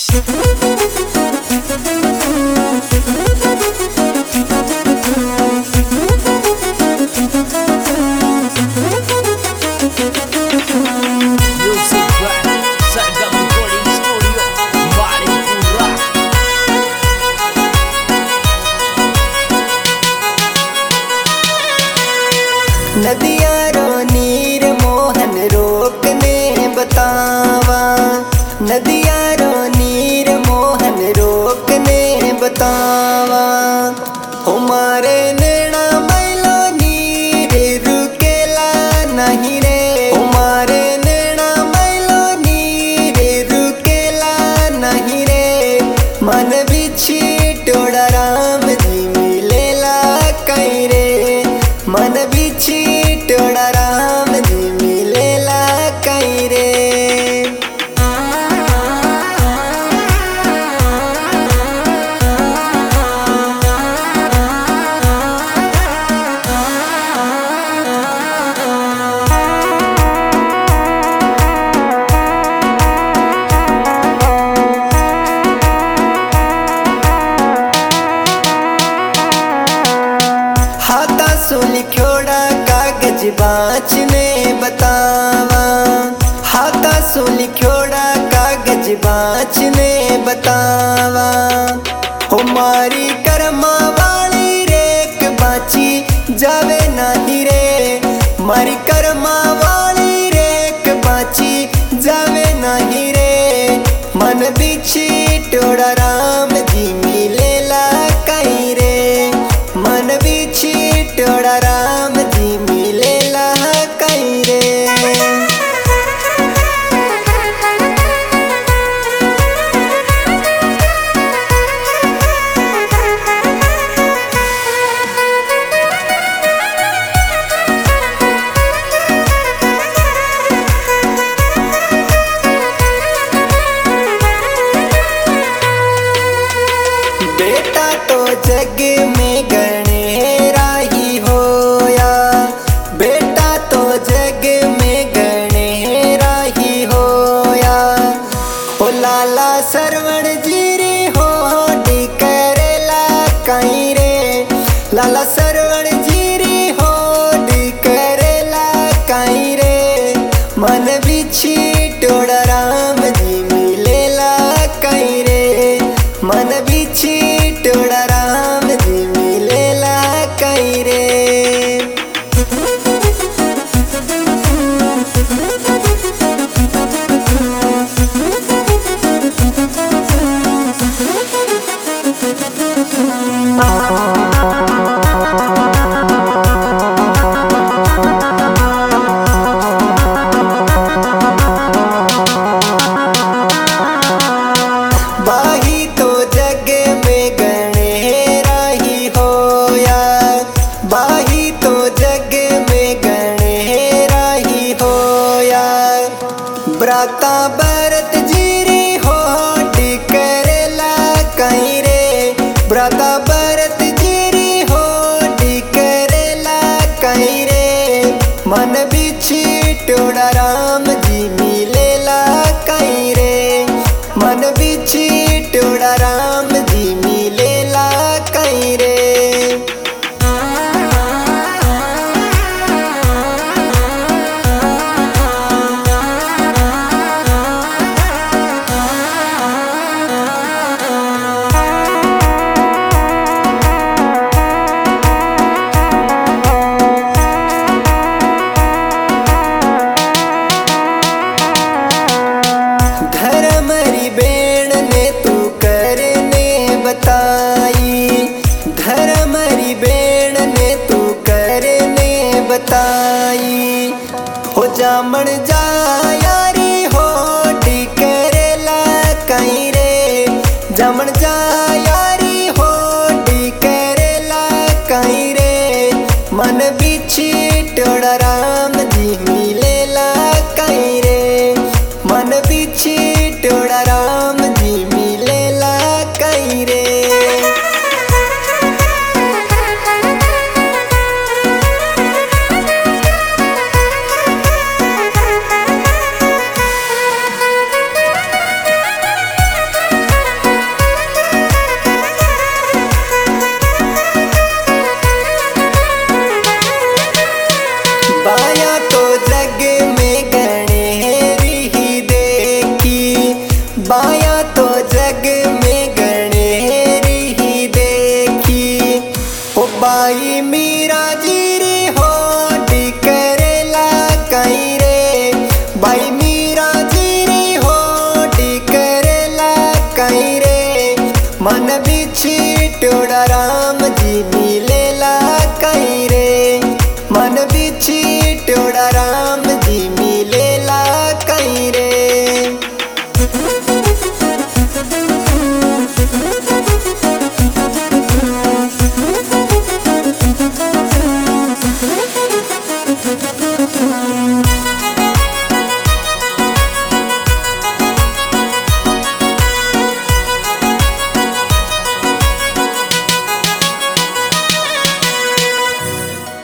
नदिया रो नीर मोहन रोकने बतावा, नदिया रो नीर मोहन रोकने बतावा। हमारे नैना मैलो नीर रुकेला नहीं रे, हमारे नैना मैलो नीर रुकेला नहीं रे। मन बिछी टोड़ा राम जी मिलेला कहीं रे, मन बिछी टोड़ा राम जी मिलेला कहीं रे। हाथा सो लिखोड़ा कागज बाँचने बतावा, हाथा सो लिखोड़ा कागज बाँचने बतावा। हमारी कर्मा वाली रेक बाँची जावे नहीं रे, मारी कर्मा वाली रेक बाँची जावे नहीं रे। मन बिछी टोड़ा राम जी मिलेला कहीं रे, मन बिछी टोड़ा राम जी मिलेला कहीं रे। बेटा तो जग में गणेरा ही होया, बेटा तो जग में गणेरा ही होया। ओ लाला सरवण जीरी हो करेला कहीं रे, लाला सरवण जीरी हो करेला कहीं रे। मन बिछी टोड़ा राम जी मिलेला कहीं रे, मन बिछी टोड़ा राम जी मिलेला कहीं रे। बाही तो जग में गणेरा ही होया, बाही तो जग में गणेरा ही होया। ब्राता भरत जीरी हो करेला कहीं रे, ब्राता भरत जीरी हो करेला कहीं रे। मन बिछी टोड़ा राम जी मिलेला कहीं रे, मन बिछी टोड़ा राम जी मिलेला कहीं रे। धर्मरी बेण ने तू करने बताई, धर्मरी बेण ने तू करने बताई। हो जामण जा यारी हो करेला कहीं रे, जामण जा यारी हो करेला कहीं रे। मन बिछी टोड़ा राम जी मिलेला कहीं रे, मन बिछी टोड़ा राम